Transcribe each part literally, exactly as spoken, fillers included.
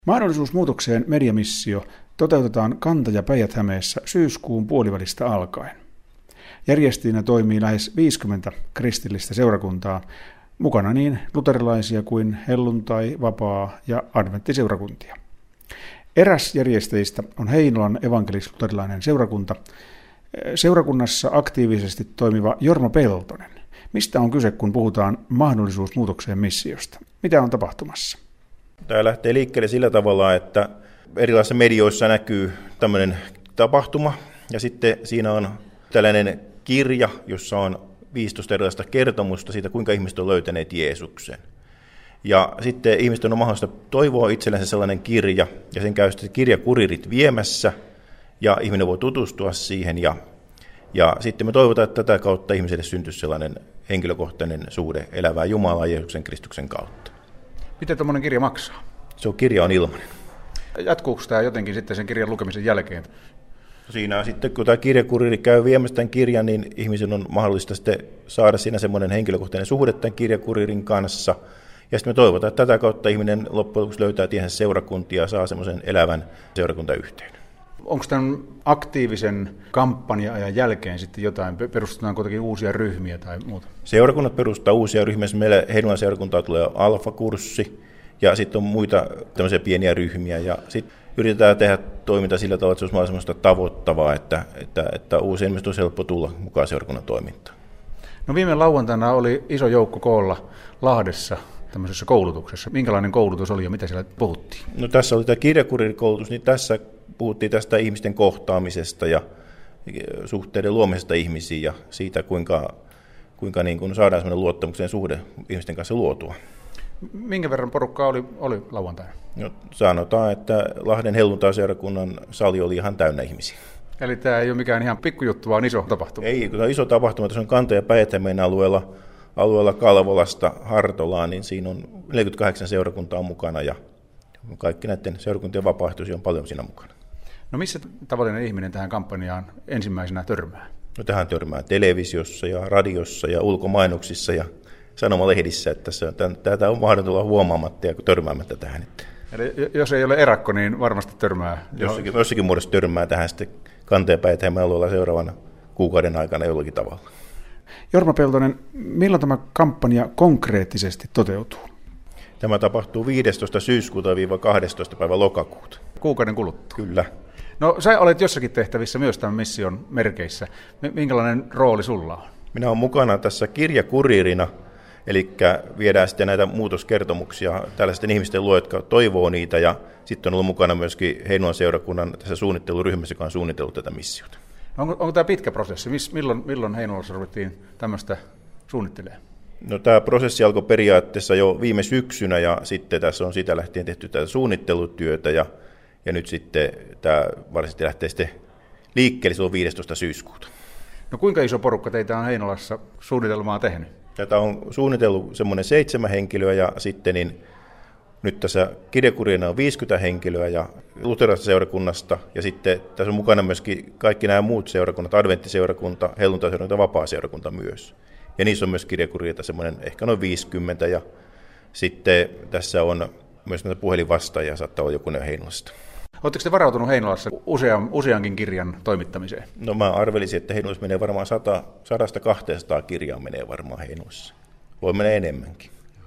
Mahdollisuus muutokseen mediamissio toteutetaan Kanta- ja Päijät-Hämeessä syyskuun puolivälistä alkaen. Järjestäjinä toimii lähes viisikymmentä kristillistä seurakuntaa, mukana niin luterilaisia kuin helluntai-, vapaa- ja adventtiseurakuntia. Eräs järjestäjistä on Heinolan evankelis-luterilainen seurakunta. Seurakunnassa aktiivisesti toimiva Jorma Peltonen. Mistä on kyse, kun puhutaan mahdollisuus muutokseen missiosta? Mitä on tapahtumassa? Tämä lähtee liikkeelle sillä tavalla, että erilaisissa medioissa näkyy tämmöinen tapahtuma, ja sitten siinä on tällainen kirja, jossa on viisitoista erilaista kertomusta siitä, kuinka ihmiset on löytäneet Jeesuksen. Ja sitten ihmisten on mahdollista toivoa itsellensä sellainen kirja, ja sen käy sitten kirjakuririt viemässä, ja ihminen voi tutustua siihen, ja, ja sitten me toivotaan, että tätä kautta ihmiselle syntyisi sellainen henkilökohtainen suhde elävää Jumalaa Jeesuksen Kristuksen kautta. Miten tuommoinen kirja maksaa? Se on, kirja on ilmainen. Jatkuuko tämä jotenkin sitten sen kirjan lukemisen jälkeen? Siinä sitten, kun tämä kirjakuriri käy viemässä tämän kirjan, niin ihmisen on mahdollista sitten saada siinä semmoinen henkilökohtainen suhde tämän kirjakuririn kanssa. Ja sitten me toivotaan, että tätä kautta ihminen loppujen lopuksi löytää tiensä seurakuntia ja saa semmoisen elävän seurakuntayhteyden. Onko tämän aktiivisen kampanja-ajan jälkeen sitten jotain, perustetaan kuitenkin uusia ryhmiä tai muuta? Seurakunnat perustaa uusia ryhmiä. Meillä Heinolan seurakuntaa tulee alfa-kurssi ja sitten on muita tämmöisiä pieniä ryhmiä. Ja sitten yritetään tehdä toimintaa sillä tavalla, että se olisi mahdollisimman tavoittavaa, että, että, että uusien ihmisten olisi helppo tulla mukaan seurakunnan toimintaan. No viime lauantaina oli iso joukko koolla Lahdessa tämmöisessä koulutuksessa. Minkälainen koulutus oli ja mitä siellä puhuttiin? No tässä oli tämä kirjakuririkoulutus, niin tässä puhuttiin tästä ihmisten kohtaamisesta ja suhteiden luomisesta ihmisiin ja siitä, kuinka, kuinka niin kuin saadaan sellainen luottamuksen suhde ihmisten kanssa luotua. Minkä verran porukkaa oli, oli lauantaina? No, sanotaan, että Lahden helluntai-seurakunnan sali oli ihan täynnä ihmisiä. Eli tämä ei ole mikään ihan pikkujuttu, vaan iso tapahtuma? Ei, kun tämä on iso tapahtuma. Tässä on Kanta- ja Päijät-Hämeen alueella, alueella Kalvolasta Hartolaan, niin siinä on neljäkymmentäkahdeksan seurakuntaa mukana ja kaikki näiden seurakuntien vapaaehtoisia on paljon siinä mukana. No missä tavallinen ihminen tähän kampanjaan ensimmäisenä törmää? No tähän törmää televisiossa ja radiossa ja ulkomainoksissa ja sanomalehdissä, että tätä on mahdollista olla huomaamatta ja törmäämättä tähän. Eli jos ei ole erakko, niin varmasti törmää. Jossakin, jossakin muodossa törmää tähän sitten Kanta- ja Päijät-Hämeen alueella seuraavan kuukauden aikana jollakin tavalla. Jorma Peltonen, milloin tämä kampanja konkreettisesti toteutuu? Tämä tapahtuu viidestoista syyskuuta viiva kahdestoista päivä lokakuuta. Kuukauden kuluttua? Kyllä. No sä olet jossakin tehtävissä myös tämän mission merkeissä. Minkälainen rooli sulla on? Minä olen mukana tässä kirjakuririna, eli viedään sitten näitä muutoskertomuksia tällaisten ihmisten luo, jotka toivoo niitä, ja sitten on ollut mukana myöskin Heinolan seurakunnan tässä suunnitteluryhmässä, joka on suunnitellut tätä missiota. Onko, onko tämä pitkä prosessi? Miss, milloin, milloin Heinolassa ruvettiin tämmöistä suunnittelemaan? No, tämä prosessi alkoi periaatteessa jo viime syksynä, ja sitten tässä on siitä lähtien tehty tätä suunnittelutyötä, ja, ja nyt sitten tämä varsinaisesti lähtee sitten liikkeelle, se on viidestoista syyskuuta. No kuinka iso porukka teitä on Heinolassa suunnitelmaa tehnyt? Tätä on suunnitellut semmoinen seitsemän henkilöä, ja sitten niin, nyt tässä kirjakurina on viisikymmentä henkilöä ja luterilaisesta seurakunnasta, ja sitten tässä on mukana myöskin kaikki nämä muut seurakunnat, adventtiseurakunta, helluntai-seurakunta ja vapaa-seurakunta myös. Ja niissä on myös kirjakuriita semmoinen ehkä noin viisikymmentä, ja sitten tässä on myös näitä puhelinvastaajia, saattaa olla jokunen Heinolasta. Oletteko te varautunut Heinolassa usean, useankin kirjan toimittamiseen? No mä arvelisin, että Heinolassa menee varmaan sadasta kahteensataan kirjaa menee varmaan Heinolassa. Voi mennä enemmänkin.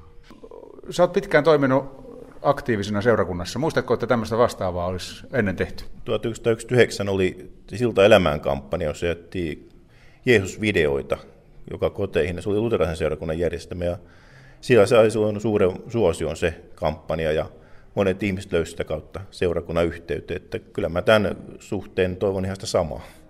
Sä oot pitkään toiminut aktiivisena seurakunnassa. Muistatko, että tämmöistä vastaavaa olisi ennen tehty? tuhatyhdeksänsataayhdeksänkymmentäyhdeksän oli Silta elämään kampanja, jossa jättiin Jeesus-videoita joka koteihin. Se oli luterilaisen seurakunnan järjestämä, ja siellä sai silloin suuren suosion se kampanja, ja monet ihmiset löysivät sitä kautta seurakunnan yhteyteen. Että kyllä mä tämän suhteen toivon ihan sitä samaa.